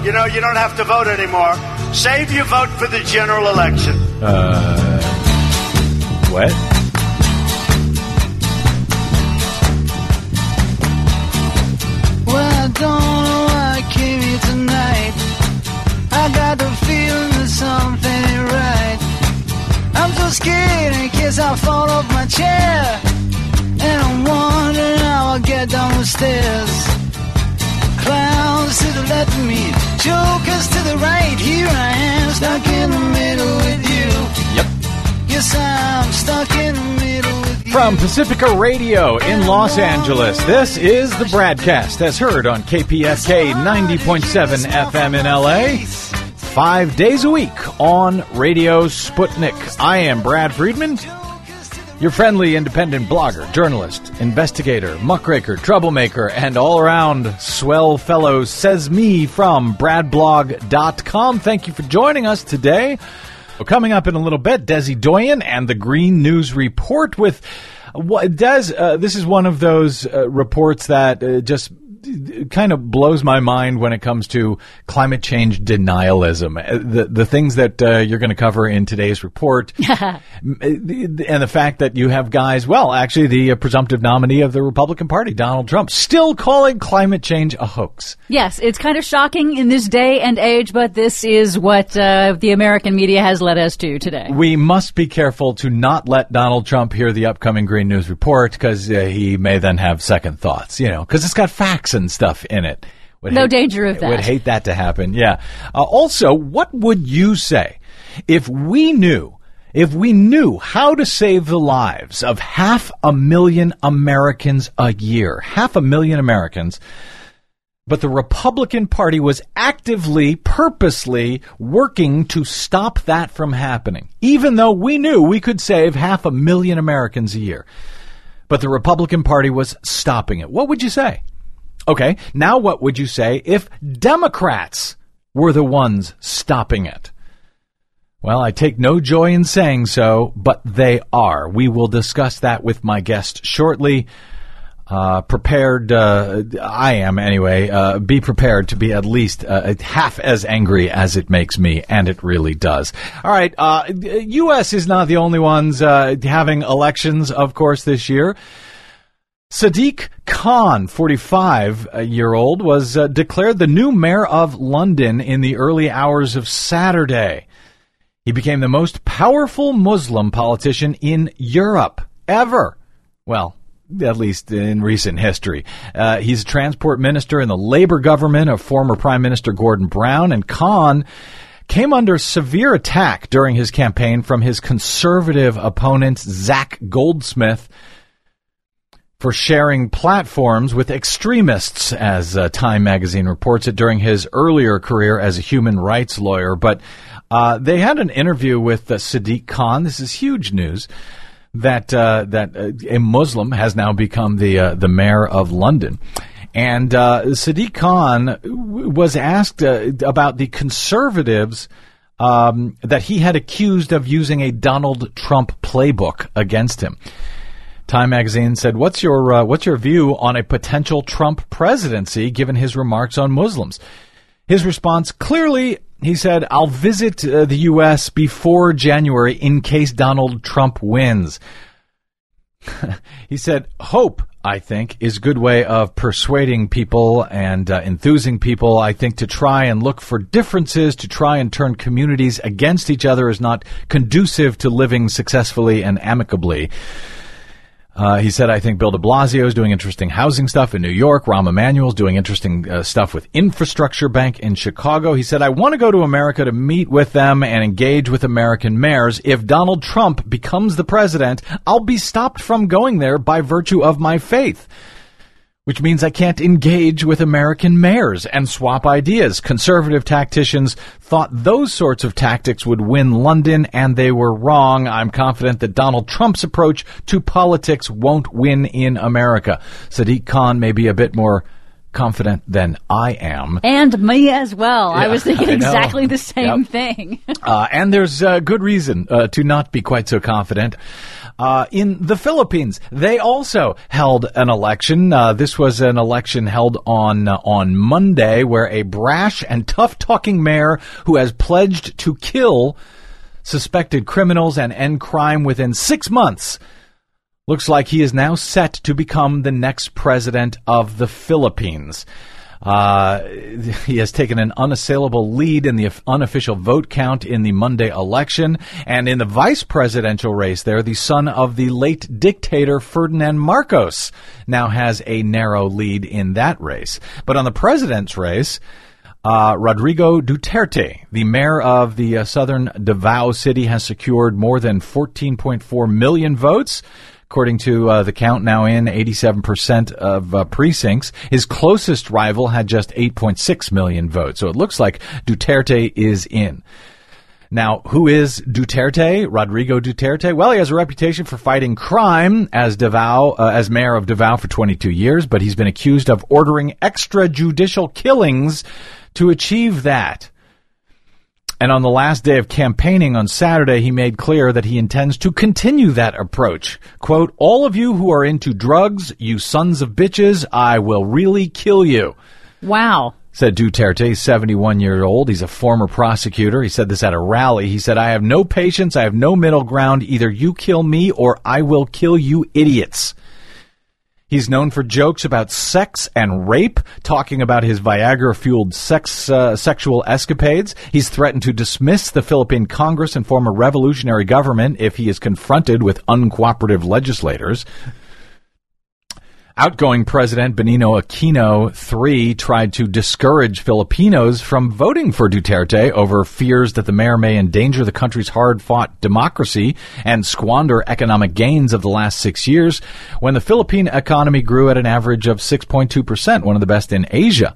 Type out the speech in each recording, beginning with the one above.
You know, you don't have to vote anymore. Save your vote for the general election. What? Well, I don't know why I came here tonight. I got the feeling that something ain't right. I'm so scared in case I fall off my chair. And I'm wondering how I'll get down the stairs. Clowns to the left of me, jokers to the right. Here I am, stuck in the middle with you. Yep. Yes, I'm stuck in the middle with you. From Pacifica Radio in Los Angeles, this is the Bradcast, as heard on KPSK 90.7 FM in LA, 5 days a week on Radio Sputnik. I am Brad Friedman, your friendly independent blogger, journalist, investigator, muckraker, troublemaker, and all-around swell fellow, says me from bradblog.com. Thank you for joining us today. Well, coming up in a little bit, Desi Doyen and the Green News Report with Des. This is one of those reports that just kind of blows my mind when it comes to climate change denialism. The things that you're going to cover in today's report, and the fact that you have guys, well, actually the presumptive nominee of the Republican Party, Donald Trump, still calling climate change a hoax. Yes, it's kind of shocking in this day and age, but this is what the American media has led us to today. We must be careful to not let Donald Trump hear the upcoming Green News Report, because he may then have second thoughts, because it's got facts and stuff in it. No danger of that. Would hate that to happen, yeah. Also, what would you say if we knew how to save the lives of 500,000 Americans a year? 500,000 Americans. But the Republican Party was actively, purposely working to stop that from happening, even though we knew we could save 500,000 Americans a year. But the Republican Party was stopping it. What would you say? Okay, now what would you say if Democrats were the ones stopping it? Well, I take no joy in saying so, but they are. We will discuss that with my guest shortly. Prepared, I am anyway, be prepared to be at least half as angry as it makes me, and it really does. All right, U.S. is not the only ones having elections, of course, this year. Sadiq Khan, 45-year-old, was declared the new mayor of London in the early hours of Saturday. He became the most powerful Muslim politician in Europe ever. Well, at least in recent history. He's a transport minister in the Labour government of former Prime Minister Gordon Brown, and Khan came under severe attack during his campaign from his conservative opponent, Zach Goldsmith, for sharing platforms with extremists, as Time magazine reports it, during his earlier career as a human rights lawyer. But they had an interview with Sadiq Khan. This is huge news that a Muslim has now become the mayor of London. And Sadiq Khan was asked about the conservatives that he had accused of using a Donald Trump playbook against him. Time magazine said, what's your view on a potential Trump presidency given his remarks on Muslims? His response, clearly, he said, I'll visit the U.S. before January in case Donald Trump wins. He said, hope, I think, is a good way of persuading people and enthusing people. I think to try and look for differences, to try and turn communities against each other is not conducive to living successfully and amicably. He said, I think Bill de Blasio is doing interesting housing stuff in New York. Rahm Emanuel's doing interesting stuff with Infrastructure Bank in Chicago. He said, I want to go to America to meet with them and engage with American mayors. If Donald Trump becomes the president, I'll be stopped from going there by virtue of my faith, which means I can't engage with American mayors and swap ideas. Conservative tacticians thought those sorts of tactics would win London, and they were wrong. I'm confident that Donald Trump's approach to politics won't win in America. Sadiq Khan may be a bit more confident than I am. And me as well. Yeah, I was thinking exactly the same thing. And there's good reason to not be quite so confident. In the Philippines, they also held an election. This was an election held on Monday, where a brash and tough-talking mayor who has pledged to kill suspected criminals and end crime within 6 months looks like he is now set to become the next president of the Philippines. He has taken an unassailable lead in the unofficial vote count in the Monday election, and in the vice presidential race there, the son of the late dictator Ferdinand Marcos now has a narrow lead in that race. But on the president's race, Rodrigo Duterte, the mayor of the southern Davao City, has secured more than 14.4 million votes. According to the count now in 87% of precincts. His closest rival had just 8.6 million votes. So it looks like Duterte is in. Now, who is Duterte? Rodrigo Duterte? Well, he has a reputation for fighting crime as mayor of Davao for 22 years, but he's been accused of ordering extrajudicial killings to achieve that. And on the last day of campaigning on Saturday, he made clear that he intends to continue that approach. Quote, "All of you who are into drugs, you sons of bitches, I will really kill you." Wow. Said Duterte. He's 71 years old. He's a former prosecutor. He said this at a rally. He said, "I have no patience. I have no middle ground. Either you kill me or I will kill you idiots." He's known for jokes about sex and rape, talking about his Viagra-fueled sexual escapades. He's threatened to dismiss the Philippine Congress and form a revolutionary government if he is confronted with uncooperative legislators. Outgoing President Benigno Aquino III tried to discourage Filipinos from voting for Duterte over fears that the mayor may endanger the country's hard-fought democracy and squander economic gains of the last 6 years, when the Philippine economy grew at an average of 6.2%, one of the best in Asia.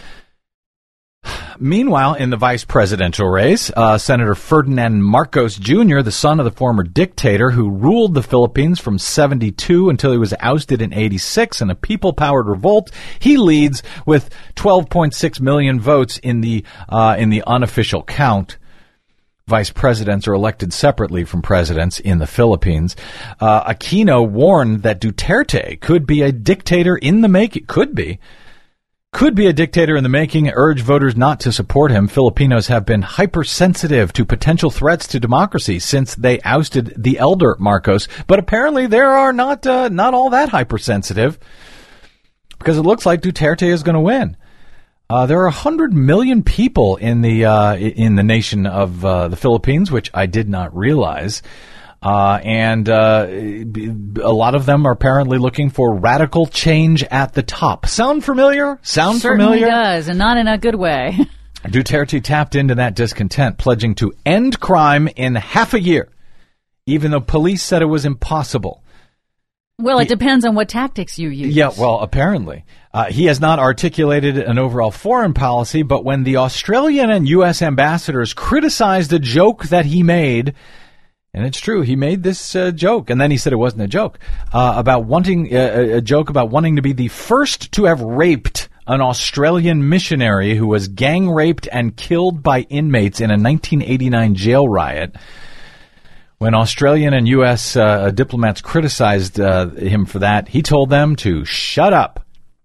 Meanwhile, in the vice presidential race, Senator Ferdinand Marcos Jr., the son of the former dictator who ruled the Philippines from 72 until he was ousted in 86 in a people-powered revolt, he leads with 12.6 million votes in the unofficial count. Vice presidents are elected separately from presidents in the Philippines. Aquino warned that Duterte could be a dictator in the making. Could be a dictator in the making, urged voters not to support him. Filipinos have been hypersensitive to potential threats to democracy since they ousted the elder Marcos, but apparently they are not all that hypersensitive, because it looks like Duterte is going to win. There are 100 million people in the nation of the Philippines, which I did not realize. And a lot of them are apparently looking for radical change at the top. Sound familiar? Certainly does, and not in a good way. Duterte tapped into that discontent, pledging to end crime in half a year, even though police said it was impossible. Well, it depends on what tactics you use. Yeah, well, apparently. He has not articulated an overall foreign policy, but when the Australian and U.S. ambassadors criticized a joke that he made, and it's true, he made this joke, and then he said it wasn't a joke, about wanting to be the first to have raped an Australian missionary who was gang raped and killed by inmates in a 1989 jail riot. When Australian and U.S. diplomats criticized him for that, he told them to shut up.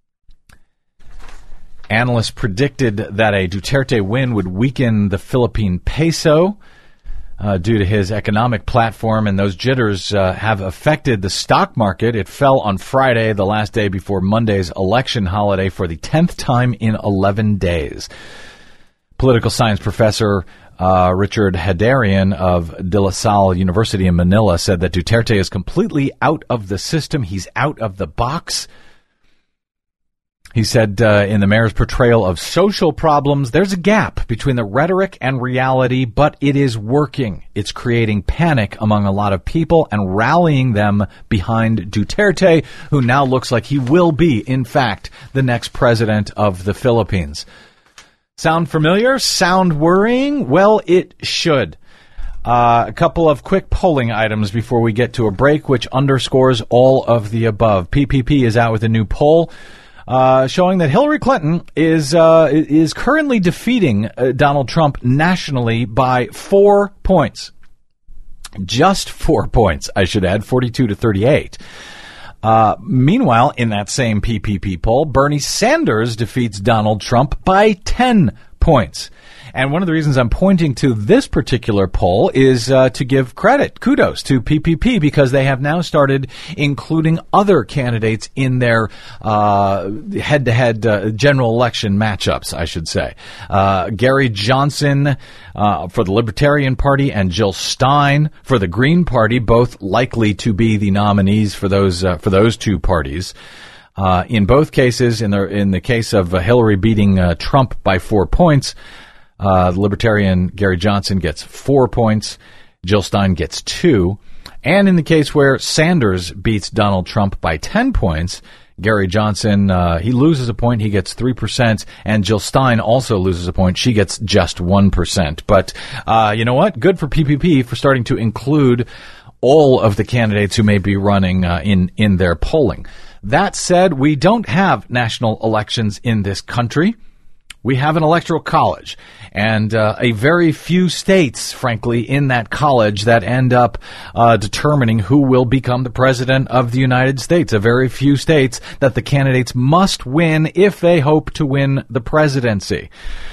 Analysts predicted that a Duterte win would weaken the Philippine peso due to his economic platform, and those jitters have affected the stock market. It fell on Friday, the last day before Monday's election holiday, for the 10th time in 11 days. Political science professor Richard Hadarian of De La Salle University in Manila said that Duterte is completely out of the system. He's out of the box. He said in the mayor's portrayal of social problems, there's a gap between the rhetoric and reality, but it is working. It's creating panic among a lot of people and rallying them behind Duterte, who now looks like he will be, in fact, the next president of the Philippines. Sound familiar? Sound worrying? Well, it should. A couple of quick polling items before we get to a break, which underscores all of the above. PPP is out with a new poll showing that Hillary Clinton is currently defeating Donald Trump nationally by 4 points. Just 4 points, I should add, 42 to 38. Meanwhile, in that same PPP poll, Bernie Sanders defeats Donald Trump by 10 points. And one of the reasons I'm pointing to this particular poll is to give kudos to PPP, because they have now started including other candidates in their head-to-head general election matchups, I should say. Gary Johnson for the Libertarian Party and Jill Stein for the Green Party, both likely to be the nominees for those two parties. In both cases, in the case of Hillary beating Trump by 4 points, the Libertarian Gary Johnson gets 4 points, Jill Stein gets 2. And in the case where Sanders beats Donald Trump by 10 points, Gary Johnson, he loses a point, he gets 3%, and Jill Stein also loses a point, she gets just 1%. But you know what? Good for PPP for starting to include all of the candidates who may be running in their polling. That said, we don't have national elections in this country. We have an electoral college, and a very few states, frankly, in that college that end up determining who will become the president of the United States. A very few states that the candidates must win if they hope to win the presidency.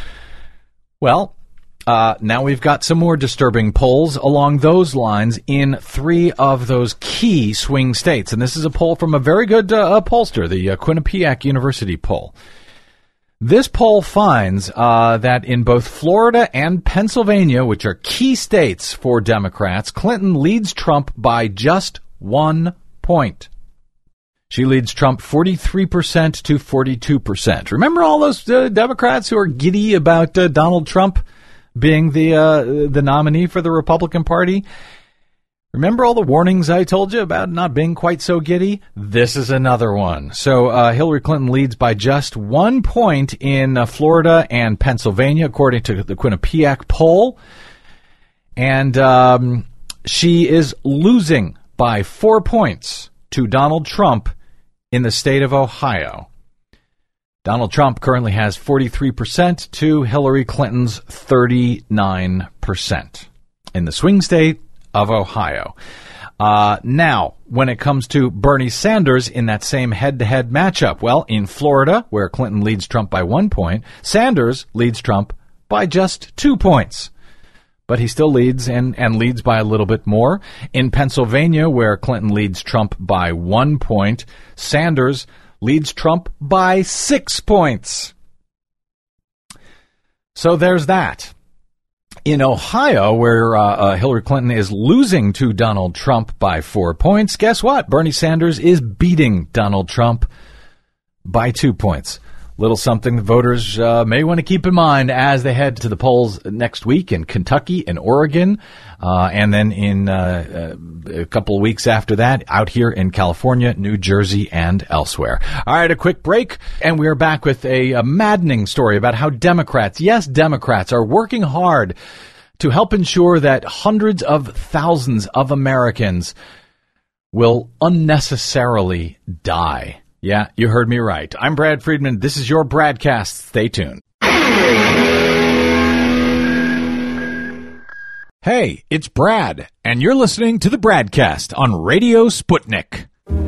Well, now we've got some more disturbing polls along those lines in 3 of those key swing states. And this is a poll from a very good pollster, the Quinnipiac University poll. This poll finds that in both Florida and Pennsylvania, which are key states for Democrats, Clinton leads Trump by just 1 point. She leads Trump 43% to 42%. Remember all those Democrats who are giddy about Donald Trump being the nominee for the Republican Party? Remember all the warnings I told you about not being quite so giddy? This is another one. So Hillary Clinton leads by just 1 point in Florida and Pennsylvania, according to the Quinnipiac poll. And she is losing by 4 points to Donald Trump in the state of Ohio. Donald Trump currently has 43% to Hillary Clinton's 39% in the swing state of Ohio. Now, when it comes to Bernie Sanders in that same head-to-head matchup, well, in Florida, where Clinton leads Trump by 1 point, Sanders leads Trump by just 2 points. But he still leads and leads by a little bit more. In Pennsylvania, where Clinton leads Trump by 1 point, Sanders leads Trump by 6 points. So there's that. In Ohio, where Hillary Clinton is losing to Donald Trump by 4 points, guess what? Bernie Sanders is beating Donald Trump by 2 points. Little something the voters may want to keep in mind as they head to the polls next week in Kentucky and Oregon, and then in a couple of weeks after that, out here in California, New Jersey, and elsewhere. All right, a quick break, and we are back with a maddening story about how Democrats, yes, Democrats, are working hard to help ensure that hundreds of thousands of Americans will unnecessarily die. Yeah, you heard me right. I'm Brad Friedman. This is your Bradcast. Stay tuned. Hey, it's Brad, and you're listening to the Bradcast on Radio Sputnik.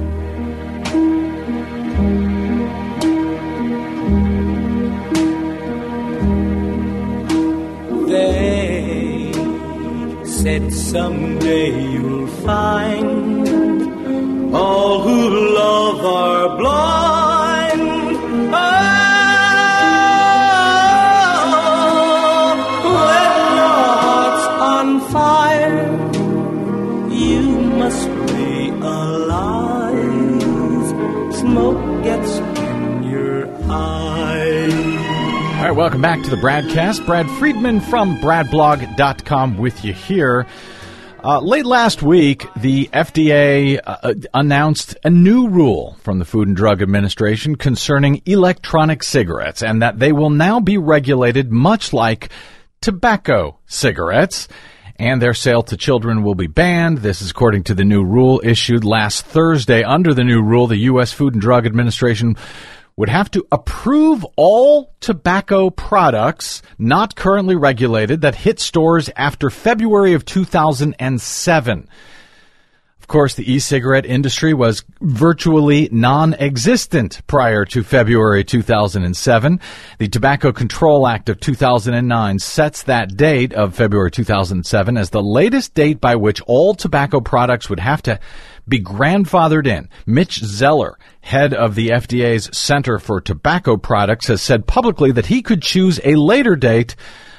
They said someday you'll find all who love are blind. Oh, when your heart's on fire, you must realize smoke gets in your eyes. All right, welcome back to the Bradcast. Brad Friedman from BradBlog.com with you here. Late last week, the FDA announced a new rule from the Food and Drug Administration concerning electronic cigarettes, and that they will now be regulated much like tobacco cigarettes, and their sale to children will be banned. This is according to the new rule issued last Thursday. Under the new rule, the U.S. Food and Drug Administration would have to approve all tobacco products not currently regulated that hit stores after February of 2007. Of course, the e-cigarette industry was virtually non-existent prior to February 2007. The Tobacco Control Act of 2009 sets that date of February 2007 as the latest date by which all tobacco products would have to be grandfathered in. Mitch Zeller, head of the FDA's Center for Tobacco Products, has said publicly that he could choose a later date.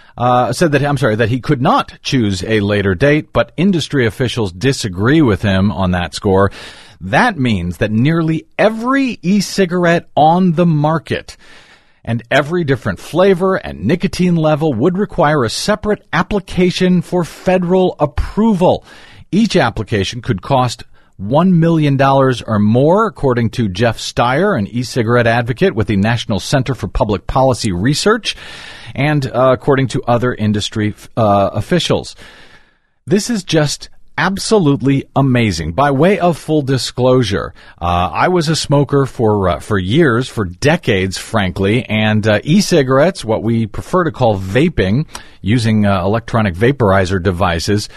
That he could not choose a later date, but industry officials disagree with him on that score. That means that nearly every e-cigarette on the market and every different flavor and nicotine level would require a separate application for federal approval. Each application could cost $1 million or more, according to Jeff Steyer, an e-cigarette advocate with the National Center for Public Policy Research, and according to other industry officials. This is just absolutely amazing. By way of full disclosure, I was a smoker for years, for decades, frankly, and e-cigarettes, what we prefer to call vaping, using electronic vaporizer devices,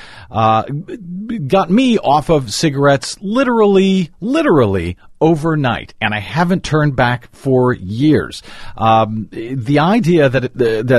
got me off of cigarettes literally overnight, and I haven't turned back for years. The idea that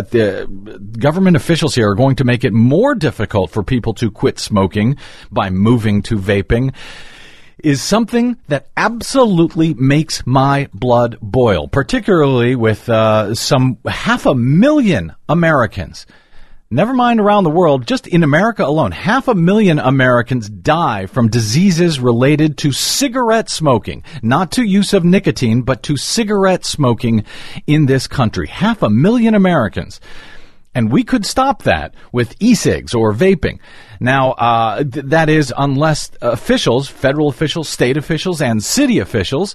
the government officials here are going to make it more difficult for people to quit smoking by moving to vaping is something that absolutely makes my blood boil, particularly with some 500,000 Americans. Never mind around the world, just in America alone, 500,000 Americans die from diseases related to cigarette smoking, not to use of nicotine, but to cigarette smoking in this country. 500,000 Americans. And we could stop that with e-cigs or vaping. Now, that is unless officials, federal officials, state officials, and city officials,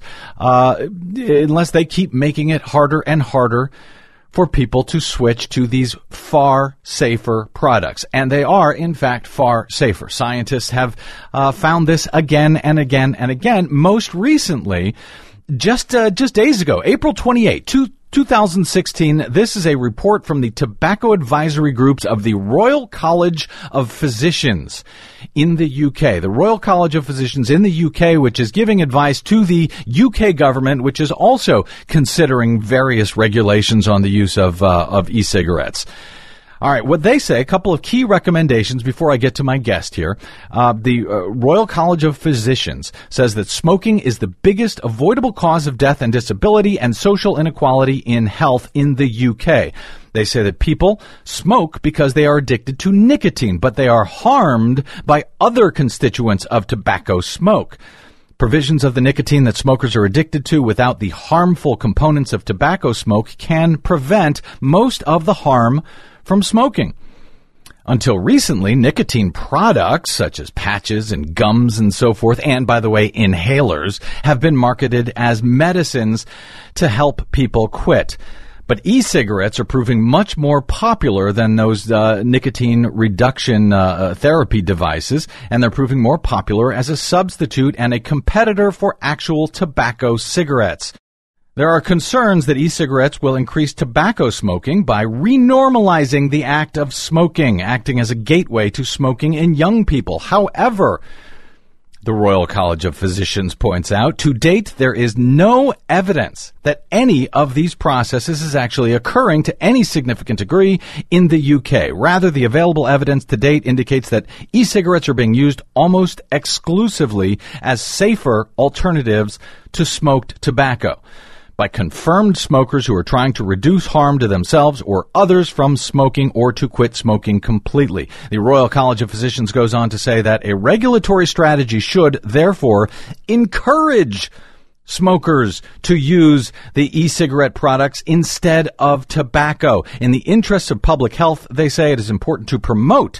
unless they keep making it harder and harder for people to switch to these far safer products. And they are, in fact, far safer. Scientists have found this again and again and again. Most recently, just days ago, April 28, 2016, this is a report from the Tobacco Advisory Groups of the Royal College of Physicians in the UK. The Royal College of Physicians in the UK, which is giving advice to the UK government, which is also considering various regulations on the use of e-cigarettes. All right, what they say, a couple of key recommendations before I get to my guest here. The Royal College of Physicians says that smoking is the biggest avoidable cause of death and disability and social inequality in health in the UK. They say that people smoke because they are addicted to nicotine, but they are harmed by other constituents of tobacco smoke. Provisions of the nicotine that smokers are addicted to without the harmful components of tobacco smoke can prevent most of the harm from smoking. Until recently, nicotine products such as patches and gums and so forth, and by the way, inhalers, have been marketed as medicines to help people quit. But e-cigarettes are proving much more popular than those nicotine reduction therapy devices, and they're proving more popular as a substitute and a competitor for actual tobacco cigarettes. There are concerns that e-cigarettes will increase tobacco smoking by renormalizing the act of smoking, acting as a gateway to smoking in young people. However, the Royal College of Physicians points out, to date, there is no evidence that any of these processes is actually occurring to any significant degree in the UK. Rather, the available evidence to date indicates that e-cigarettes are being used almost exclusively as safer alternatives to smoked tobacco by confirmed smokers who are trying to reduce harm to themselves or others from smoking or to quit smoking completely. The Royal College of Physicians goes on to say that a regulatory strategy should, therefore, encourage smokers to use the e-cigarette products instead of tobacco. In the interests of public health, they say it is important to promote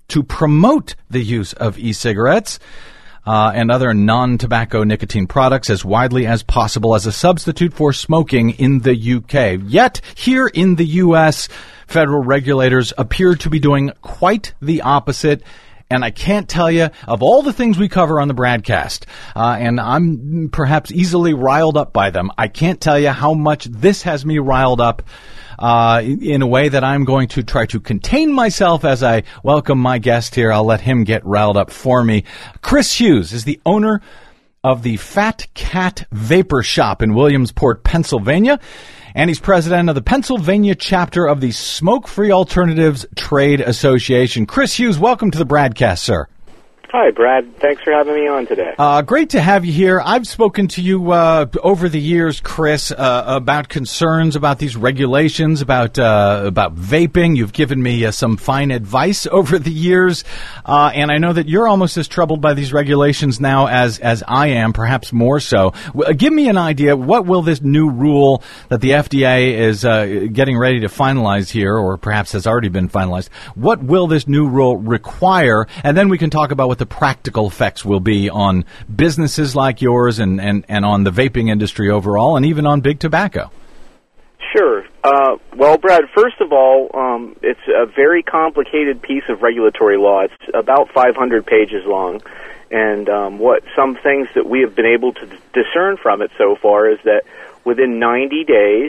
the use of e-cigarettes and other non-tobacco nicotine products as widely as possible as a substitute for smoking in the UK. Yet, here in the U.S., federal regulators appear to be doing quite the opposite, And I can't tell you, of all the things we cover on the broadcast, and I'm perhaps easily riled up by them, I can't tell you how much this has me riled up in a way that I'm going to try to contain myself as I welcome my guest here. I'll let him get riled up for me. Chris Hughes is the owner of the Fat Cat Vapor Shop in Williamsport, Pennsylvania, and he's president of the Pennsylvania chapter of the Smoke-Free Alternatives Trade Association. Chris Hughes, welcome to the broadcast, sir. Hi, Brad. Thanks for having me on today. Great to have you here. I've spoken to you over the years, Chris, about concerns about these regulations, about vaping. You've given me some fine advice over the years, and I know that you're almost as troubled by these regulations now as I am, perhaps more so. Give me an idea. What will this new rule that the FDA is getting ready to finalize here, or perhaps has already been finalized, what will this new rule require? And then we can talk about what the practical effects will be on businesses like yours and on the vaping industry overall, and even on big tobacco. Sure. Well, Brad, first of all, it's a very complicated piece of regulatory law. It's about 500 pages long, and what some things that we have been able to discern from it so far is that within 90 days,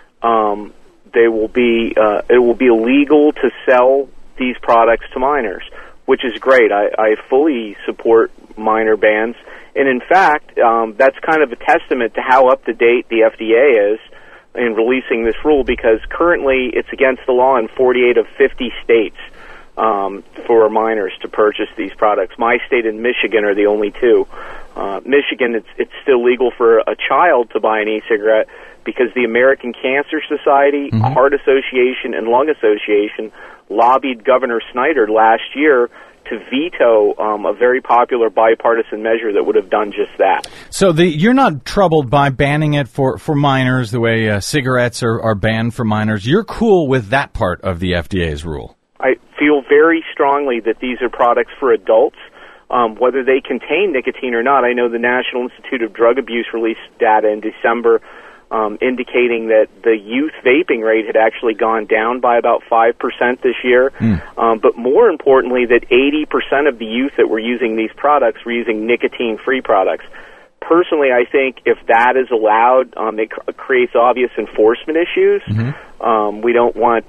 it will be illegal to sell these products to minors, which is great. I fully support minor bans. And in fact, that's kind of a testament to how up-to-date the FDA is in releasing this rule, because currently it's against the law in 48 of 50 states for minors to purchase these products. My state and Michigan are the only two. Michigan, it's still legal for a child to buy an e-cigarette because the American Cancer Society, Heart Association, and Lung Association lobbied Governor Snyder last year to veto a very popular bipartisan measure that would have done just that. So you're not troubled by banning it for minors the way cigarettes are banned for minors. You're cool with that part of the FDA's rule. I feel very strongly that these are products for adults, whether they contain nicotine or not. I know the National Institute of Drug Abuse released data in December indicating that the youth vaping rate had actually gone down by about 5% this year. But more importantly, that 80% of the youth that were using these products were using nicotine-free products. Personally, I think if that is allowed, it creates obvious enforcement issues. We don't want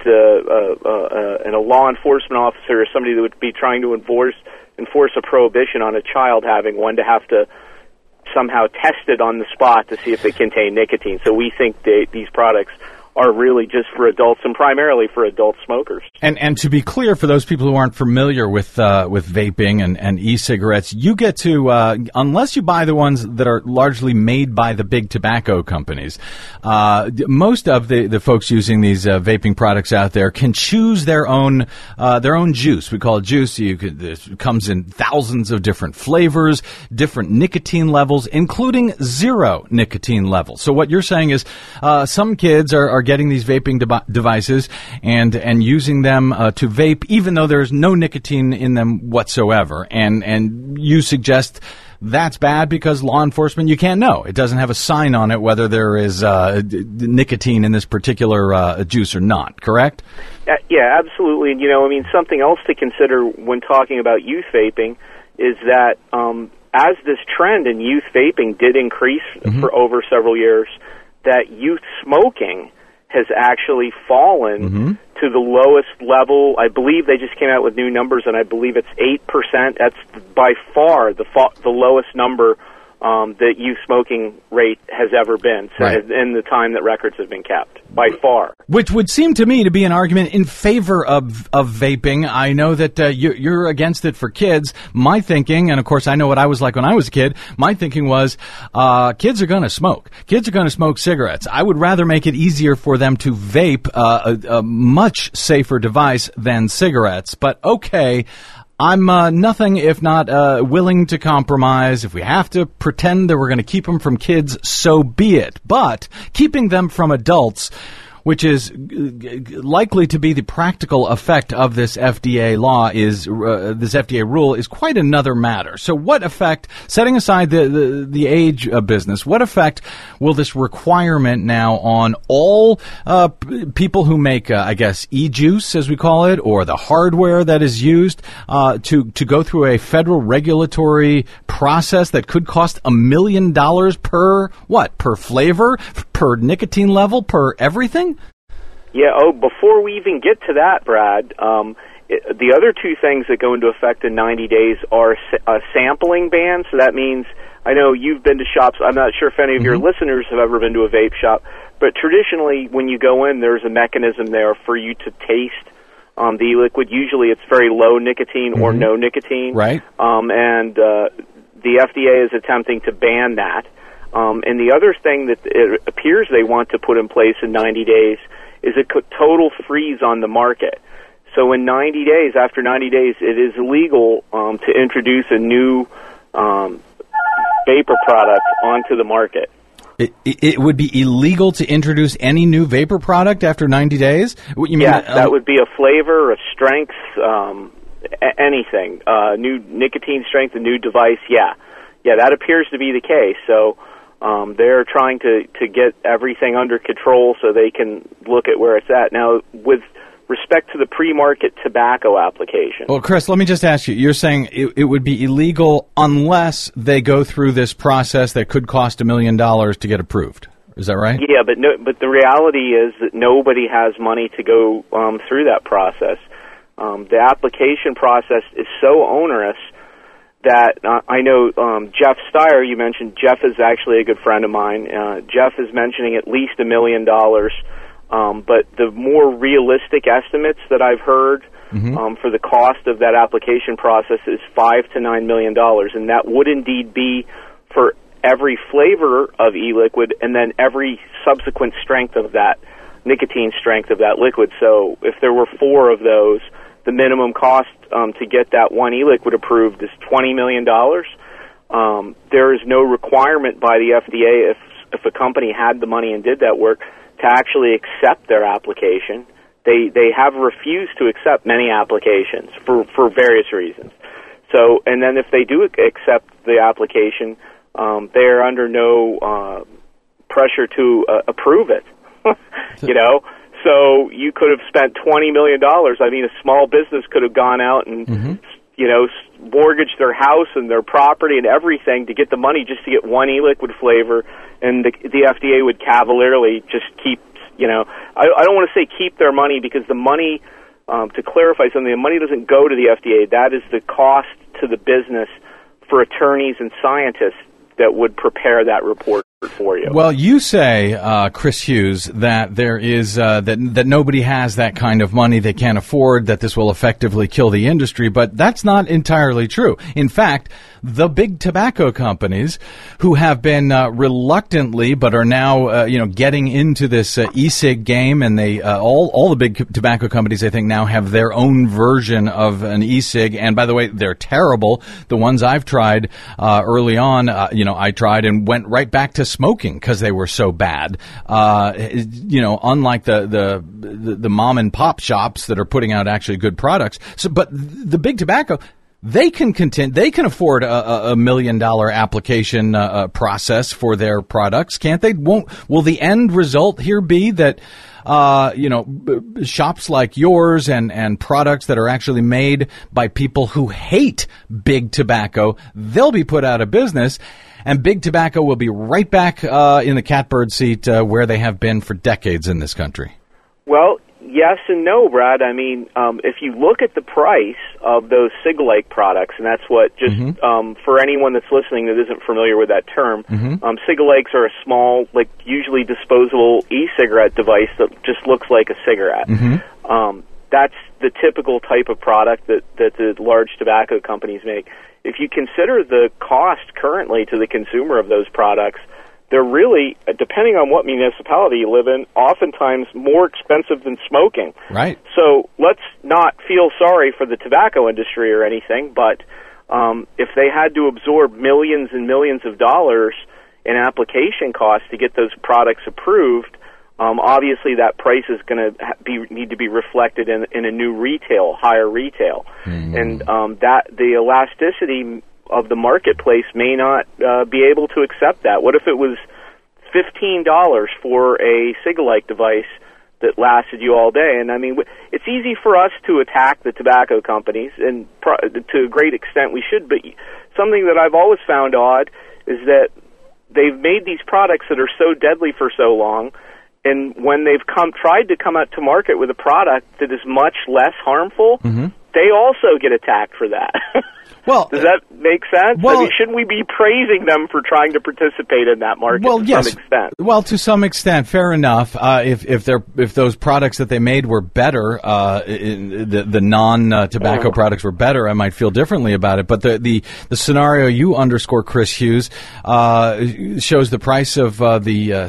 a law enforcement officer or somebody that would be trying to enforce a prohibition on a child having one to have to somehow tested on the spot to see if they contain nicotine. So we think these products are really just for adults and primarily for adult smokers. And to be clear, for those people who aren't familiar with vaping and e-cigarettes, you get to, unless you buy the ones that are largely made by the big tobacco companies, most of the folks using these vaping products out there can choose their own juice. We call it juice. It comes in thousands of different flavors, different nicotine levels, including zero nicotine levels. So what you're saying is some kids are getting these vaping devices and using them to vape, even though there's no nicotine in them whatsoever. And you suggest that's bad because law enforcement, you can't know. It doesn't have a sign on it whether there is nicotine in this particular juice or not, correct? Yeah, absolutely. And, something else to consider when talking about youth vaping is that as this trend in youth vaping did increase for over several years, that youth smoking has actually fallen to the lowest level. I believe they just came out with new numbers, and I believe it's 8%. That's by far the lowest number that youth smoking rate has ever been in the time that records have been kept, by far. Which would seem to me to be an argument in favor of vaping. I know that you're against it for kids. My thinking, and of course I know what I was like when I was a kid, my thinking was kids are going to smoke. Kids are going to smoke cigarettes. I would rather make it easier for them to vape a much safer device than cigarettes. But okay, I'm nothing if not willing to compromise. If we have to pretend that we're going to keep them from kids, so be it. But keeping them from adults, which is likely to be the practical effect of this FDA law, is this FDA rule, is quite another matter. So what effect, setting aside the age of business, what effect will this requirement now on all people who make, I guess, e-juice, as we call it, or the hardware that is used to go through a federal regulatory process that could cost $1 million per flavor, per nicotine level, per everything? Yeah, before we even get to that, Brad, the other two things that go into effect in 90 days are a sampling ban. So that means, I know you've been to shops. I'm not sure if any of your listeners have ever been to a vape shop, but traditionally when you go in, there's a mechanism there for you to taste the e-liquid. Usually it's very low nicotine or no nicotine. Right. And the FDA is attempting to ban that. And the other thing that it appears they want to put in place in 90 days is a total freeze on the market. So in 90 days, after 90 days, it is illegal to introduce a new vapor product onto the market. It would be illegal to introduce any new vapor product after 90 days? You mean that would be a flavor, a strength, anything. New nicotine strength, a new device, yeah, that appears to be the case. So they're trying to get everything under control so they can look at where it's at. Now, with respect to the pre-market tobacco application. Well, Chris, let me just ask you. You're saying it would be illegal unless they go through this process that could cost $1 million to get approved. Is that right? Yeah, but the reality is that nobody has money to go through that process. The application process is so onerous that I know Jeff Steyer, you mentioned. Jeff is actually a good friend of mine. Jeff is mentioning at least $1 million. But the more realistic estimates that I've heard for the cost of that application process is $5 to $9 million, and that would indeed be for every flavor of e-liquid and then every subsequent strength of that, nicotine strength of that liquid. So if there were 4 of those, the minimum cost to get that one e-liquid approved is $20 million. There is no requirement by the FDA if a company had the money and did that work to actually accept their application. They have refused to accept many applications for various reasons. So, and then if they do accept the application, they are under no pressure to approve it. You know, so you could have spent $20 million. I mean, a small business could have gone out and you know, mortgaged their house and their property and everything to get the money just to get one e-liquid flavor, and the FDA would cavalierly just keep, you know, I don't want to say keep their money, because the money, to clarify something, the money doesn't go to the FDA. That is the cost to the business for attorneys and scientists that would prepare that report for you. Well, you say, Chris Hughes, that there is that nobody has that kind of money they can't afford, that this will effectively kill the industry, but that's not entirely true. In fact, the big tobacco companies who have been reluctantly, but are now getting into this e-cig game, and they all the big tobacco companies, I think, now have their own version of an e-cig. And by the way, they're terrible. The ones I've tried early on, I tried and went right back to smoking because they were so bad. Unlike the mom and pop shops that are putting out actually good products. So, but the big tobacco, they can afford a $1 million application process for their products, can't they? Will the end result here be that shops like yours and products that are actually made by people who hate big tobacco, they'll be put out of business, and big tobacco will be right back in the catbird seat where they have been for decades in this country? Well, yes and no, Brad. I mean, if you look at the price of those cig-like products, and that's what just for anyone that's listening that isn't familiar with that term, cig-likes are a small, usually disposable e-cigarette device that just looks like a cigarette. That's the typical type of product that the large tobacco companies make. If you consider the cost currently to the consumer of those products, they're really, depending on what municipality you live in, oftentimes more expensive than smoking. Right. So let's not feel sorry for the tobacco industry or anything, but if they had to absorb millions and millions of dollars in application costs to get those products approved, obviously that price is going to need to be reflected in a new retail, higher retail, and that the elasticity of the marketplace may not be able to accept that. What if it was $15 for a Cigalike device that lasted you all day? And I mean, it's easy for us to attack the tobacco companies, and to a great extent we should, but something that I've always found odd is that they've made these products that are so deadly for so long, and when they've tried to come out to market with a product that is much less harmful, they also get attacked for that. Well, does that make sense? Well, I mean, shouldn't we be praising them for trying to participate in that market to some extent? Well, to some extent, fair enough. If those products that they made were better, the non-tobacco products were better, I might feel differently about it. But the scenario you underscore, Chris Hughes, shows the price of the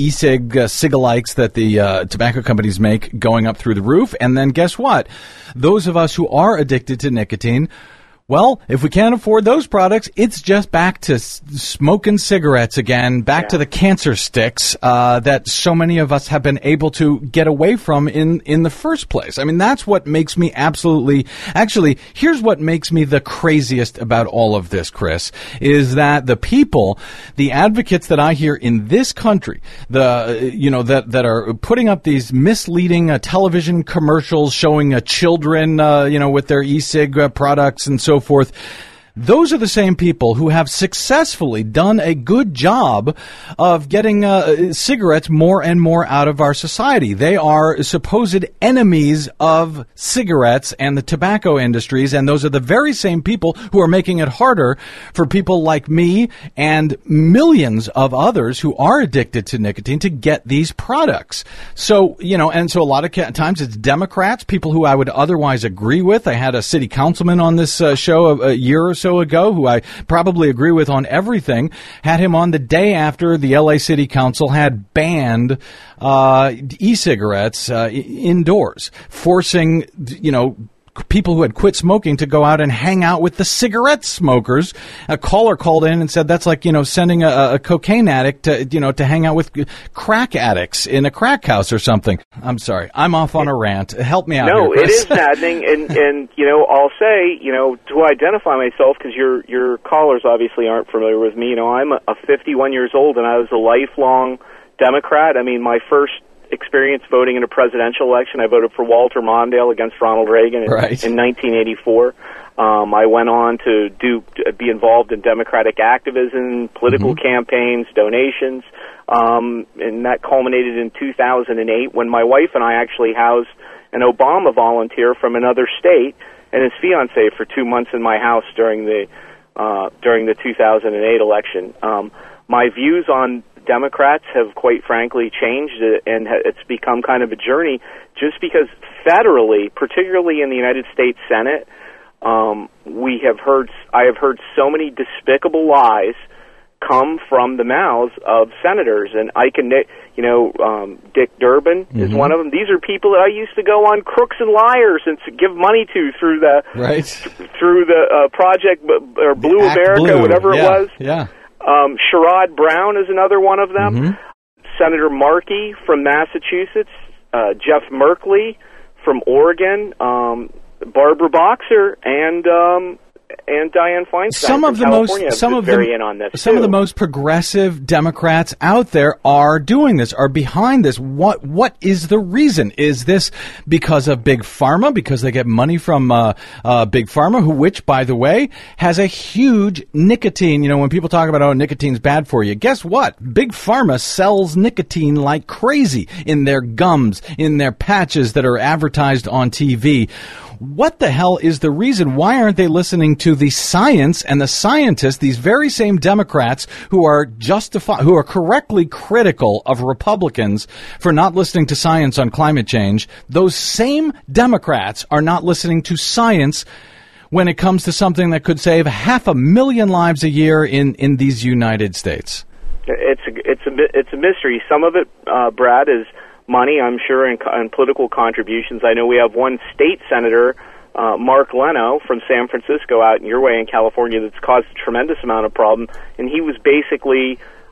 Cigalikes that the tobacco companies make going up through the roof. And then guess what? Those of us who are addicted to nicotine, well, if we can't afford those products, it's just back to smoking cigarettes again, back to the cancer sticks that so many of us have been able to get away from in the first place. I mean, that's what makes me actually, here's what makes me the craziest about all of this, Chris, is that the people, the advocates that I hear in this country, that are putting up these misleading television commercials showing children, with their e-cig products and so forth. Those are the same people who have successfully done a good job of getting cigarettes more and more out of our society. They are supposed enemies of cigarettes and the tobacco industries, and those are the very same people who are making it harder for people like me and millions of others who are addicted to nicotine to get these products. So, and so a lot of times it's Democrats, people who I would otherwise agree with. I had a city councilman on this show a year or so ago who I probably agree with on everything, had him on the day after the LA City Council had banned e-cigarettes indoors, forcing, people who had quit smoking to go out and hang out with the cigarette smokers. A caller called in and said that's like, sending a cocaine addict to hang out with crack addicts in a crack house or something. I'm sorry. I'm off on a rant. Help me out here, No, Chris. it is maddening. And I'll say, to identify myself, because your callers obviously aren't familiar with me, I'm a 51 years old, and I was a lifelong Democrat. I mean, my first experience voting in a presidential election, I voted for Walter Mondale against Ronald Reagan in 1984. I went on to be involved in democratic activism, political campaigns, donations, and that culminated in 2008 when my wife and I actually housed an Obama volunteer from another state and his fiancée for 2 months in my house during the 2008 election. My views on Democrats have quite frankly changed, and it's become kind of a journey just because federally, particularly in the United States Senate, I have heard so many despicable lies come from the mouths of senators, and Dick Durbin is one of them. These are people that I used to go on Crooks and Liars and to give money to through the project or Blue America, whatever it was. Yeah. Sherrod Brown is another one of them. Senator Markey from Massachusetts, Jeff Merkley from Oregon, Barbara Boxer, and Dianne Feinstein some of the most progressive Democrats out there are doing this, are behind this. What is the reason? Is this because of Big Pharma? Because they get money from Big Pharma, which, by the way, has a huge nicotine. When people talk about, nicotine's bad for you, guess what? Big Pharma sells nicotine like crazy in their gums, in their patches that are advertised on TV. What the hell is the reason? Why aren't they listening to the science and the scientists, these very same Democrats who are correctly critical of Republicans for not listening to science on climate change? Those same Democrats are not listening to science when it comes to something that could save 500,000 lives a year in these United States. It's a mystery. Some of it, Brad, is money, I'm sure, and political contributions. I know we have one state senator, Mark Leno from San Francisco out in your way in California, that's caused a tremendous amount of problem, and he was basically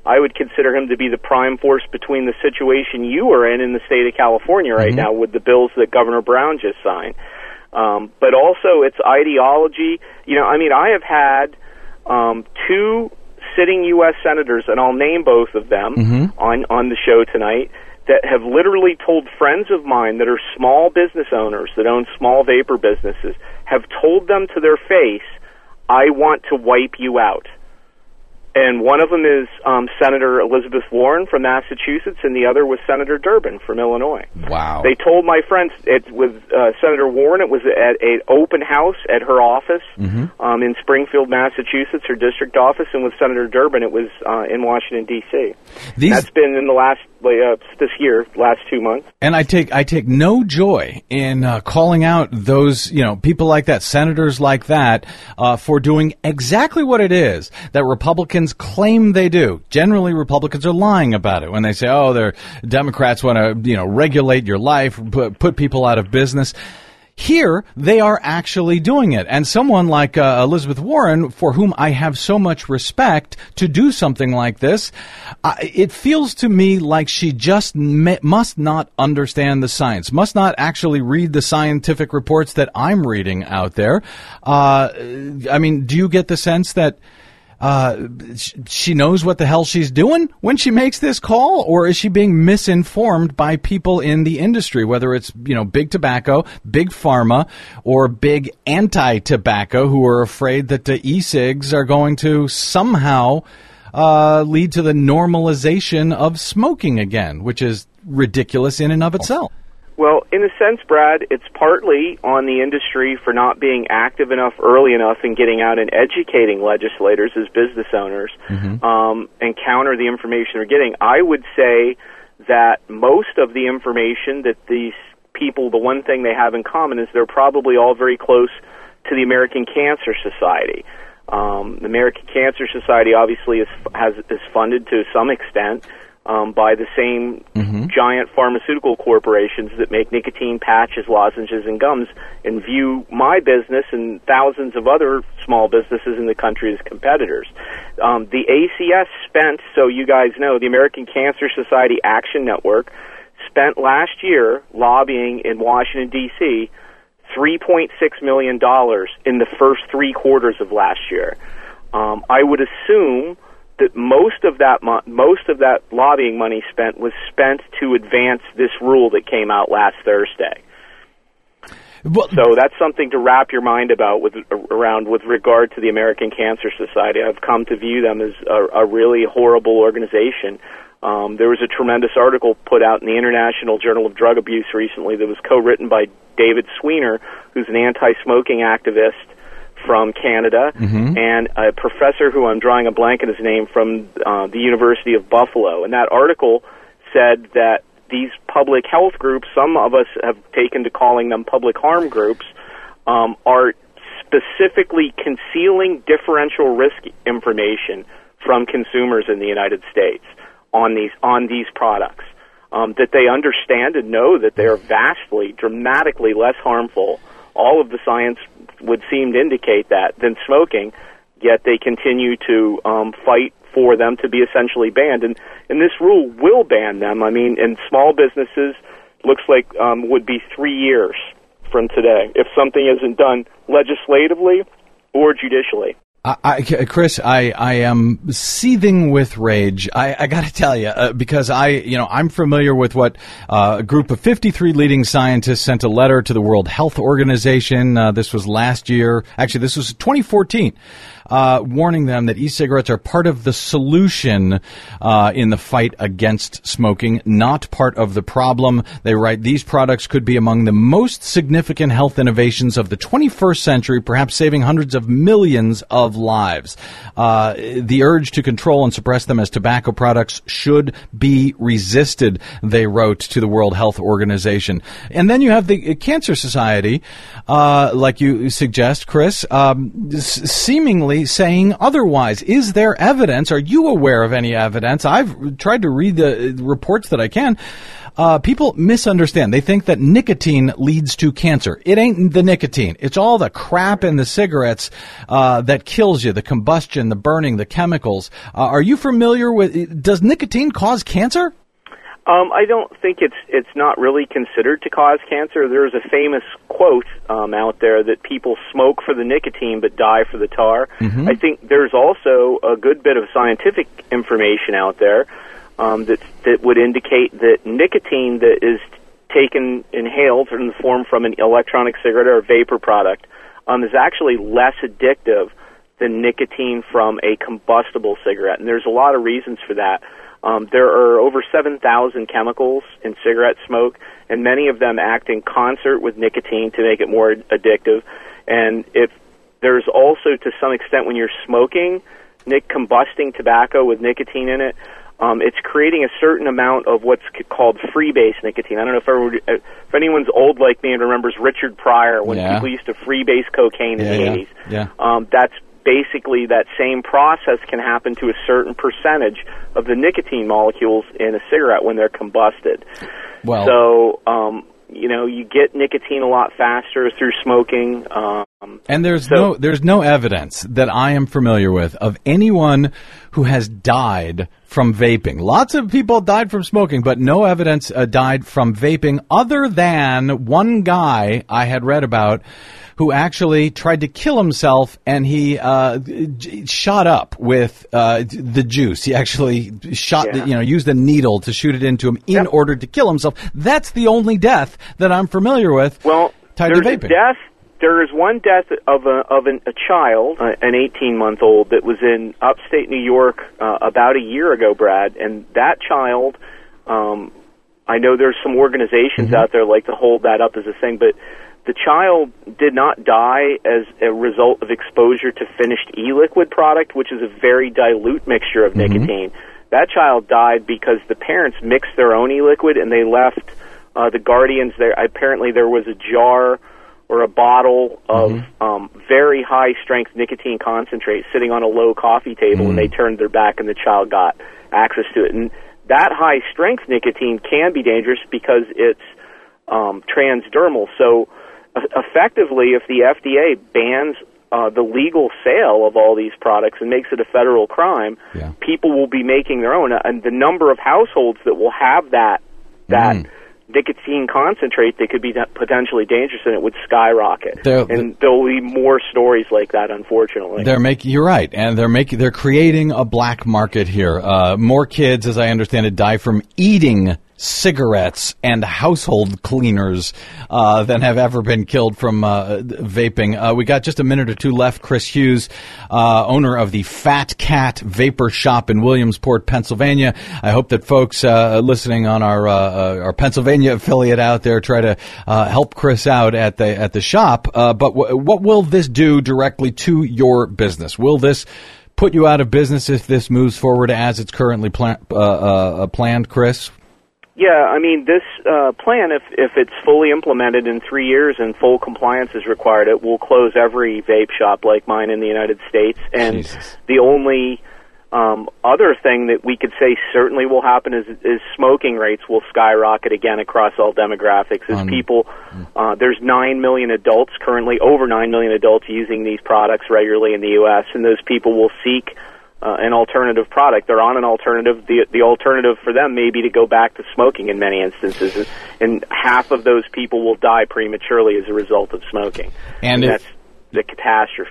I would consider him to be the prime force between the situation you are in the state of California right now with the bills that Governor Brown just signed. But also it's ideology. I have had 2 sitting U.S. senators, and I'll name both of them on the show tonight, that have literally told friends of mine that are small business owners that own small vapor businesses, have told them to their face, I want to wipe you out. And one of them is Senator Elizabeth Warren from Massachusetts, and the other was Senator Durbin from Illinois. Wow. They told my friends, with Senator Warren, it was at an open house at her office in Springfield, Massachusetts, her district office, and with Senator Durbin, it was in Washington, D.C. That's been in the last, this year, last 2 months. And I take no joy in calling out those, people like that, senators like that, for doing exactly what it is that Republicans claim they do. Generally, Republicans are lying about it when they say, they're Democrats want to, regulate your life, put people out of business. Here, they are actually doing it. And someone like Elizabeth Warren, for whom I have so much respect, to do something like this, it feels to me like she just must not understand the science, must not actually read the scientific reports that I'm reading out there. Do you get the sense that she knows what the hell she's doing when she makes this call, or is she being misinformed by people in the industry, whether it's, big tobacco, big pharma, or big anti-tobacco who are afraid that the e-cigs are going to somehow lead to the normalization of smoking again, which is ridiculous in and of itself. Well, in a sense, Brad, it's partly on the industry for not being active enough early enough in getting out and educating legislators as business owners and counter the information they're getting. I would say that most of the information that these people, the one thing they have in common is they're probably all very close to the American Cancer Society. The American Cancer Society obviously is funded to some extent by the same giant pharmaceutical corporations that make nicotine patches, lozenges, and gums, and view my business and thousands of other small businesses in the country as competitors. The ACS spent, so you guys know, the American Cancer Society Action Network spent last year lobbying in Washington, D.C., $3.6 million in the first 3 quarters of last year. I would assume that most of that lobbying money spent was spent to advance this rule that came out last Thursday. Well, so that's something to wrap your mind about with regard to the American Cancer Society. I've come to view them as a really horrible organization. There was a tremendous article put out in the International Journal of Drug Abuse recently that was co-written by David Sweener, who's an anti-smoking activist from Canada, and a professor who I'm drawing a blank on his name from the University of Buffalo. And that article said that these public health groups, some of us have taken to calling them public harm groups, are specifically concealing differential risk information from consumers in the United States on these products. That they understand and know that they are vastly, dramatically less harmful. All of the science would seem to indicate that than smoking, yet they continue to fight for them to be essentially banned. And this rule will ban them. I mean, in small businesses, looks like would be 3 years from today if something isn't done legislatively or judicially. Chris, I am seething with rage. I got to tell you, because I'm familiar with what a group of 53 leading scientists sent a letter to the World Health Organization. This was last year. Actually, this was 2014. Warning them that e-cigarettes are part of the solution in the fight against smoking, not part of the problem. They write, these products could be among the most significant health innovations of the 21st century, perhaps saving hundreds of millions of lives. The urge to control and suppress them as tobacco products should be resisted, they wrote to the World Health Organization. And then you have the Cancer Society, like you suggest, Chris, seemingly saying otherwise. Is there evidence? Are you aware of any evidence? I've tried to read the reports that I can people misunderstand. They think that nicotine leads to cancer. It ain't the nicotine. It's all the crap in the cigarettes that kills you, the combustion, the burning, the chemicals. Are you familiar with, does nicotine cause cancer? I don't think it's not really considered to cause cancer. There's a famous quote out there that people smoke for the nicotine but die for the tar. I think there's also a good bit of scientific information out there that would indicate that nicotine that is taken inhaled in the form from an electronic cigarette or a vapor product is actually less addictive than nicotine from a combustible cigarette. And there's a lot of reasons for that. There are over 7,000 chemicals in cigarette smoke, and many of them act in concert with nicotine to make it more addictive. And if there's also, to some extent, when you're smoking, combusting tobacco with nicotine in it, it's creating a certain amount of what's called freebase nicotine. I don't know if anyone's old like me and remembers Richard Pryor when people used to freebase cocaine in the 80s. That's basically that same process can happen to a certain percentage of the nicotine molecules in a cigarette when they're combusted. Well, so, you get nicotine a lot faster through smoking. And there's no evidence that I am familiar with of anyone who has died from vaping. Lots of people died from smoking, but no evidence died from vaping other than one guy I had read about who actually tried to kill himself, and he shot up with the juice. He actually used a needle to shoot it into him in order to kill himself. That's the only death that I'm familiar with. Well, tied to vaping. There is one death of a child, an 18-month-old, that was in upstate New York about a year ago, Brad, and that child, I know there's some organizations out there like to hold that up as a thing, but the child did not die as a result of exposure to finished e-liquid product, which is a very dilute mixture of nicotine. That child died because the parents mixed their own e-liquid and they left the guardians there. Apparently there was a jar or a bottle of very high-strength nicotine concentrate sitting on a low coffee table, and they turned their back and the child got access to it. And that high-strength nicotine can be dangerous because it's transdermal. So effectively, if the FDA bans the legal sale of all these products and makes it a federal crime, people will be making their own. And the number of households that will have that nicotine concentrate that could be potentially dangerous, and it would skyrocket. And there'll be more stories like that, unfortunately. You're right, and they're creating a black market here. More kids, as I understand it, die from eating cigarettes and household cleaners than have ever been killed from vaping. We got just a minute or two left. Chris Hughes, owner of the Fat Cat Vapor Shop in Williamsport, Pennsylvania. I hope that folks listening on our Pennsylvania affiliate out there try to help Chris out at the shop. But what will this do directly to your business? Will this put you out of business if this moves forward as it's currently planned, Chris? Yeah, I mean, this plan, if it's fully implemented in 3 years and full compliance is required, it will close every vape shop like mine in the United States. And the only other thing that we could say certainly will happen is smoking rates will skyrocket again across all demographics. As people, there's 9 million adults currently, over 9 million adults using these products regularly in the U.S., and those people will seek an alternative product. They're on an alternative. The alternative for them may be to go back to smoking in many instances, and half of those people will die prematurely as a result of smoking. And that's the catastrophe.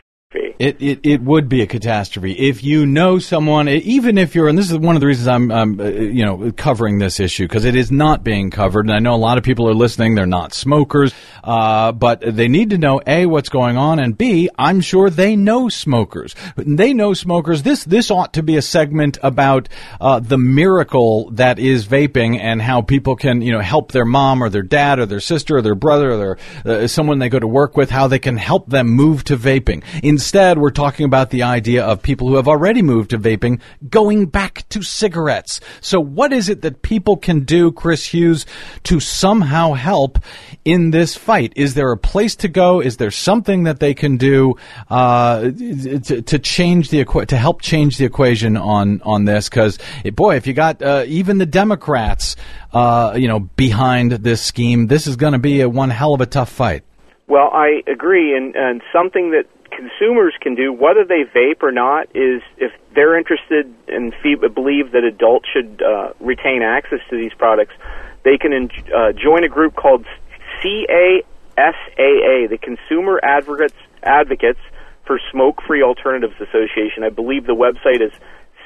It would be a catastrophe if you know someone, even if you're, and this is one of the reasons I'm covering this issue, because it is not being covered, and I know a lot of people are listening, they're not smokers, but they need to know A, what's going on, and B, I'm sure they know smokers. They know smokers. This ought to be a segment about the miracle that is vaping and how people can help their mom or their dad or their sister or their brother or someone they go to work with, how they can help them move to vaping. instead, we're talking about the idea of people who have already moved to vaping going back to cigarettes. So what is it that people can do, Chris Hughes, to somehow help in this fight? Is there a place to go? Is there something that they can do to change to help change the equation on this? Because, boy, if you got even the Democrats, behind this scheme, this is going to be one hell of a tough fight. Well, I agree, and something that consumers can do, whether they vape or not, is if they're interested and believe that adults should retain access to these products, they can join a group called CASAA, the Consumer Advocates for Smoke-Free Alternatives Association. I believe the website is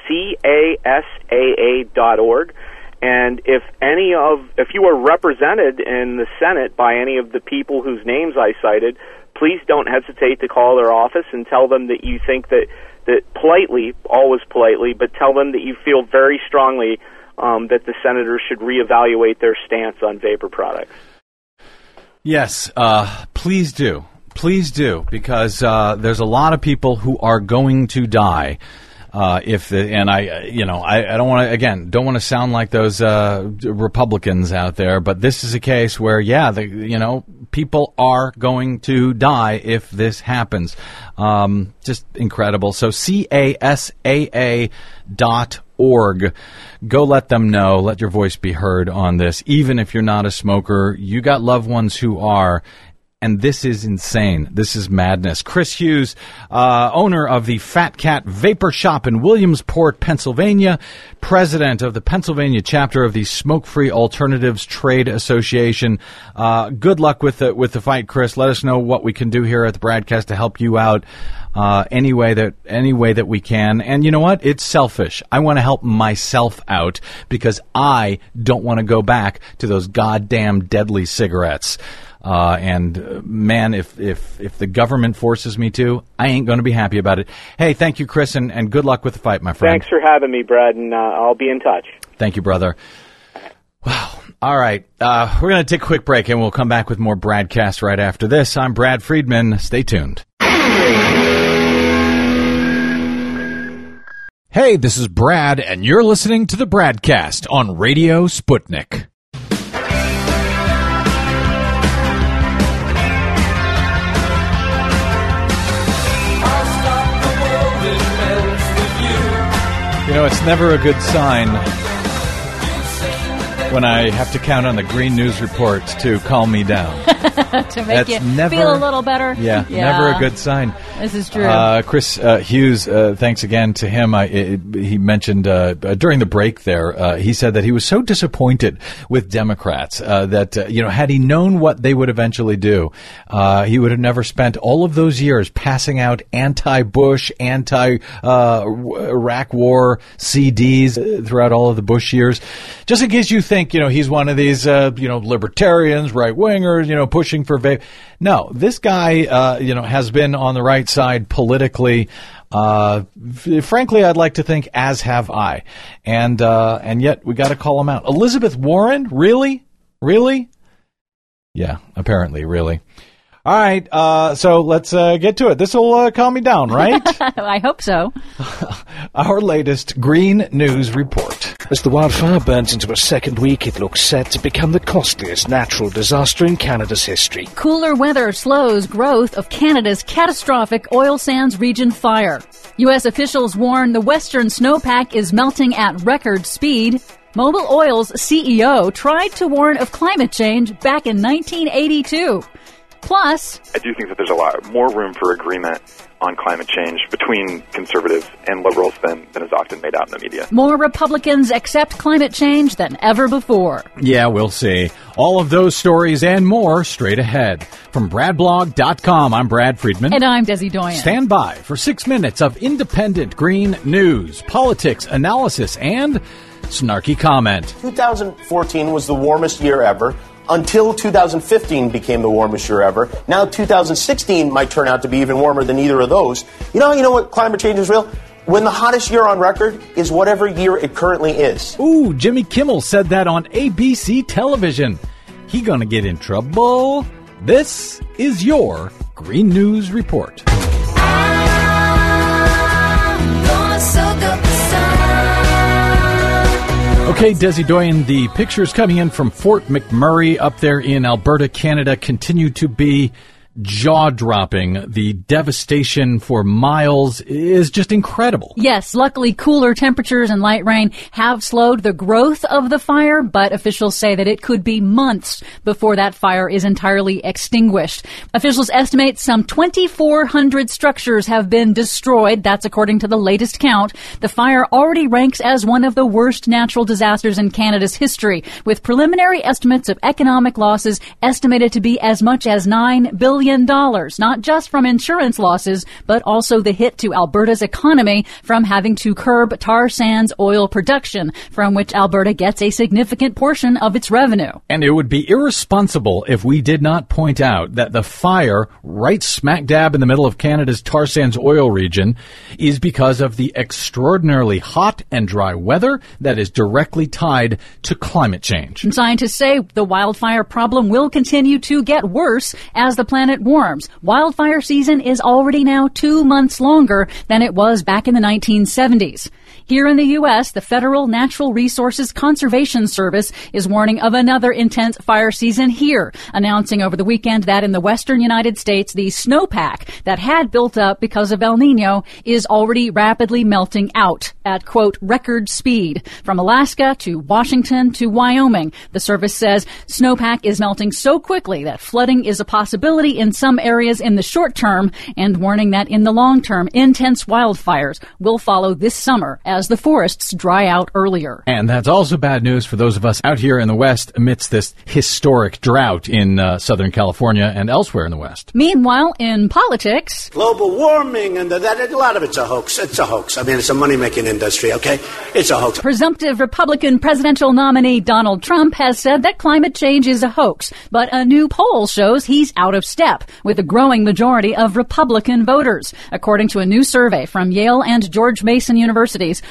casaa.org. And if you are represented in the Senate by any of the people whose names I cited, please don't hesitate to call their office and tell them that you think that politely, always politely, but tell them that you feel very strongly that the senators should reevaluate their stance on vapor products. Yes, please do. Please do, because there's a lot of people who are going to die. I don't want to sound like those Republicans out there, but this is a case where, people are going to die if this happens. Just incredible. So CASAA.org. Go let them know. Let your voice be heard on this. Even if you're not a smoker, you got loved ones who are. And this is insane. This is madness. Chris Hughes, owner of the Fat Cat Vapor Shop in Williamsport, Pennsylvania, president of the Pennsylvania chapter of the Smoke-Free Alternatives Trade Association. Good luck with the fight, Chris. Let us know what we can do here at the Bradcast to help you out any way that we can. And you know what? It's selfish. I want to help myself out because I don't want to go back to those goddamn deadly cigarettes. Man, if the government forces me to, I ain't going to be happy about it. Hey, thank you, Chris, and good luck with the fight, my friend. Thanks for having me, Brad, and I'll be in touch. Thank you, brother. Wow. All right. We're going to take a quick break, and we'll come back with more Bradcast right after this. I'm Brad Friedman. Stay tuned. Hey, this is Brad, and you're listening to the Bradcast on Radio Sputnik. You know, it's never a good sign when I have to count on the Green News Report to calm me down. To make you feel a little better? Yeah, never a good sign. This is true. Chris Hughes, thanks again to him. He mentioned during the break there, he said that he was so disappointed with Democrats that, had he known what they would eventually do, he would have never spent all of those years passing out anti-Bush, anti-Iraq war CDs throughout all of the Bush years. Just in case you think, he's one of these, libertarians, right-wingers, pushing for vape. No, this guy, has been on the right side politically. Frankly, I'd like to think, as have I. And yet we got to call him out. Elizabeth Warren? Really? Yeah, apparently, really. All right, so let's get to it. This will calm me down, right? I hope so. Our latest Green News Report. As the wildfire burns into a second week, it looks set to become the costliest natural disaster in Canada's history. Cooler weather slows growth of Canada's catastrophic oil sands region fire. U.S. officials warn the western snowpack is melting at record speed. Mobil Oil's CEO tried to warn of climate change back in 1982. Plus, I do think that there's a lot more room for agreement on climate change between conservatives and liberals than is often made out in the media. More Republicans accept climate change than ever before. Yeah, we'll see. All of those stories and more straight ahead. From BradBlog.com, I'm Brad Friedman. And I'm Desi Doyen. Stand by for 6 minutes of independent green news, politics, analysis, and snarky comment. 2014 was the warmest year ever. Until 2015 became the warmest year ever. Now 2016 might turn out to be even warmer than either of those. You know what climate change is real? When the hottest year on record is whatever year it currently is. Ooh, Jimmy Kimmel said that on ABC television. He gonna get in trouble. This is your Green News Report. Okay, Desi Doyen, the pictures coming in from Fort McMurray up there in Alberta, Canada, continue to be jaw-dropping. The devastation for miles is just incredible. Yes, luckily cooler temperatures and light rain have slowed the growth of the fire, but officials say that it could be months before that fire is entirely extinguished. Officials estimate some 2,400 structures have been destroyed. That's according to the latest count. The fire already ranks as one of the worst natural disasters in Canada's history, with preliminary estimates of economic losses estimated to be as much as $9 billion, not just from insurance losses, but also the hit to Alberta's economy from having to curb tar sands oil production, from which Alberta gets a significant portion of its revenue. And it would be irresponsible if we did not point out that the fire right smack dab in the middle of Canada's tar sands oil region is because of the extraordinarily hot and dry weather that is directly tied to climate change. And scientists say the wildfire problem will continue to get worse as the planet warms. Wildfire season is already now 2 months longer than it was back in the 1970s. Here in the U.S., the Federal Natural Resources Conservation Service is warning of another intense fire season here, announcing over the weekend that in the western United States, the snowpack that had built up because of El Nino is already rapidly melting out at, quote, record speed. From Alaska to Washington to Wyoming, the service says snowpack is melting so quickly that flooding is a possibility in some areas in the short term, and warning that in the long term, intense wildfires will follow this summer as the forests dry out earlier. And that's also bad news for those of us out here in the West amidst this historic drought in Southern California and elsewhere in the West. Meanwhile, in politics, global warming and that a lot of it's a hoax. It's a hoax. I mean, it's a money-making industry, okay? It's a hoax. Presumptive Republican presidential nominee Donald Trump has said that climate change is a hoax, but a new poll shows he's out of step with a growing majority of Republican voters. According to a new survey from Yale and George Mason Universities,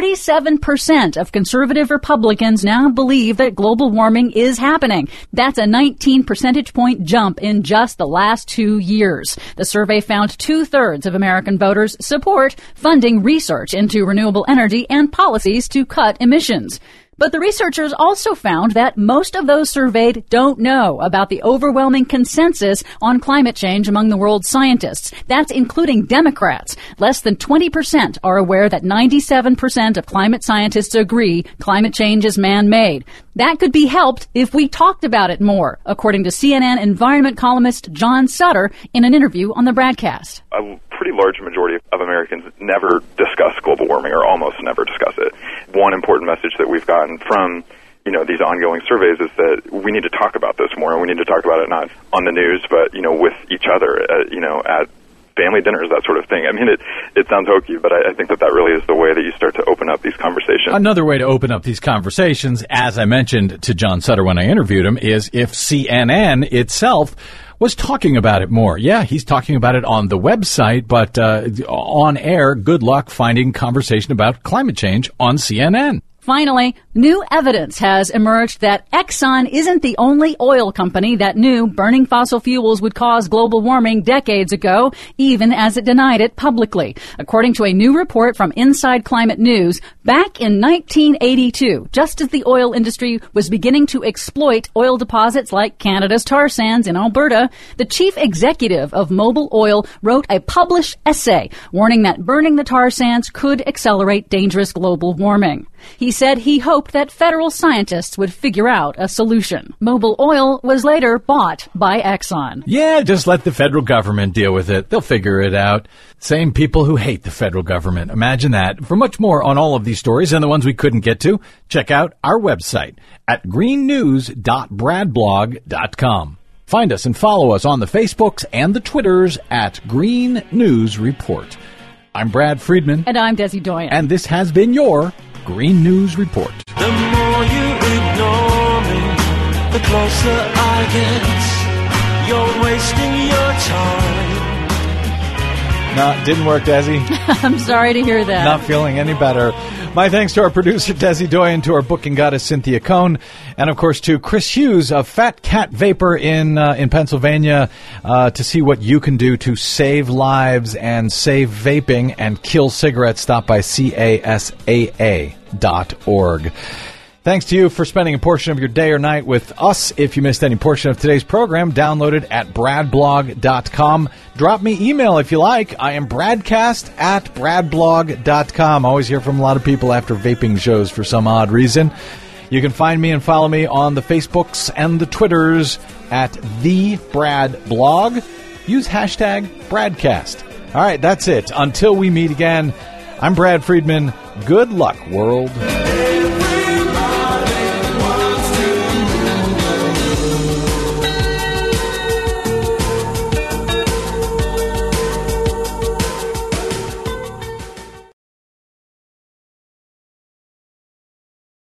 47% of conservative Republicans now believe that global warming is happening. That's a 19 percentage point jump in just the last 2 years. The survey found 2/3 of American voters support funding research into renewable energy and policies to cut emissions. But the researchers also found that most of those surveyed don't know about the overwhelming consensus on climate change among the world's scientists. That's including Democrats. Less than 20% are aware that 97% of climate scientists agree climate change is man-made. That could be helped if we talked about it more, according to CNN environment columnist John Sutter in an interview on the broadcast. A pretty large majority of Americans never discuss global warming, or almost never discuss it. One important message that we've gotten from these ongoing surveys is that we need to talk about this more, and we need to talk about it not on the news, but with each other, at family dinners, that sort of thing. I mean, it sounds hokey, but I think that really is the way that you start to open up these conversations. Another way to open up these conversations, as I mentioned to John Sutter when I interviewed him, is if CNN itself was talking about it more. Yeah, he's talking about it on the website, but on air, good luck finding conversation about climate change on CNN. Finally, new evidence has emerged that Exxon isn't the only oil company that knew burning fossil fuels would cause global warming decades ago, even as it denied it publicly. According to a new report from Inside Climate News, back in 1982, just as the oil industry was beginning to exploit oil deposits like Canada's tar sands in Alberta, the chief executive of Mobil Oil wrote a published essay warning that burning the tar sands could accelerate dangerous global warming. He said he hoped that federal scientists would figure out a solution. Mobil Oil was later bought by Exxon. Yeah, just let the federal government deal with it. They'll figure it out. Same people who hate the federal government. Imagine that. For much more on all of these stories and the ones we couldn't get to, check out our website at greennews.bradblog.com. Find us and follow us on the Facebooks and the Twitters at Green News Report. I'm Brad Friedman. And I'm Desi Doyen. And this has been your Green News Report. The more you ignore me, the closer I get. You're wasting your time. No, didn't work, Desi. I'm sorry to hear that. Not feeling any better. My thanks to our producer, Desi Doyen, to our booking goddess, Cynthia Cohn, and, of course, to Chris Hughes of Fat Cat Vapor in Pennsylvania to see what you can do to save lives and save vaping and kill cigarettes. Stop by CASAA.org. Thanks to you for spending a portion of your day or night with us. If you missed any portion of today's program, download it at bradblog.com. Drop me email if you like. I am bradcast@bradblog.com. I always hear from a lot of people after vaping shows for some odd reason. You can find me and follow me on the Facebooks and the Twitters at @TheBradBlog. Use hashtag Bradcast. All right, that's it. Until we meet again, I'm Brad Friedman. Good luck, world.